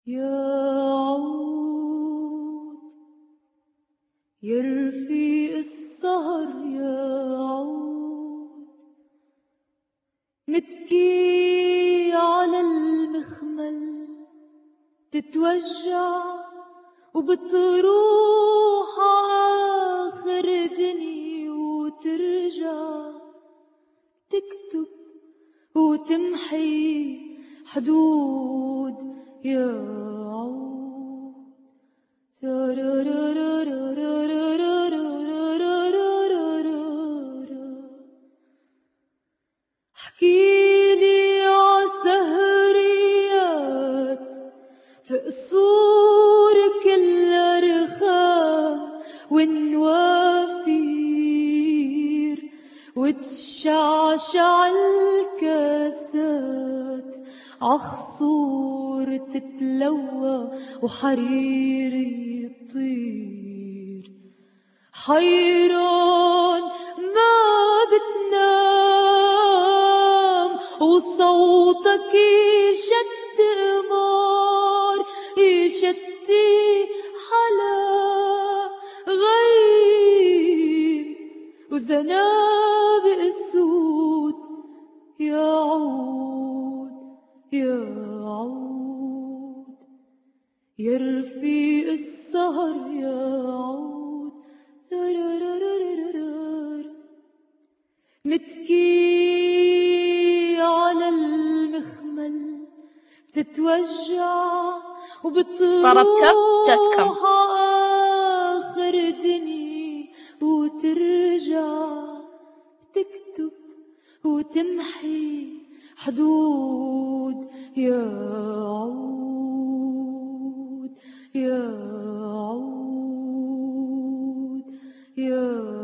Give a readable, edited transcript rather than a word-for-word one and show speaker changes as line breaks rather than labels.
يا عود يا رفيق السهر يا عود، نتكي على المخمل تتوجع وبتروح آخر دنيا وترجع تكتب وتمحي حدود يا عود. حكيلي عسهريات في قصور كلها رخام والنوافير، وتشعشع الكاسات عخصور تتلوى وحرير يطير. حيران ما بتنام وصوتك يشت قمار، يشتي حلا غيم وزنابق السود يا عود يا عود يا رفيق السهر يا عود. نتكي على المخمل بتتوجع وبتروح آخر دنيا وترجع تكتب وتمحي حدود يا عود يا عود يا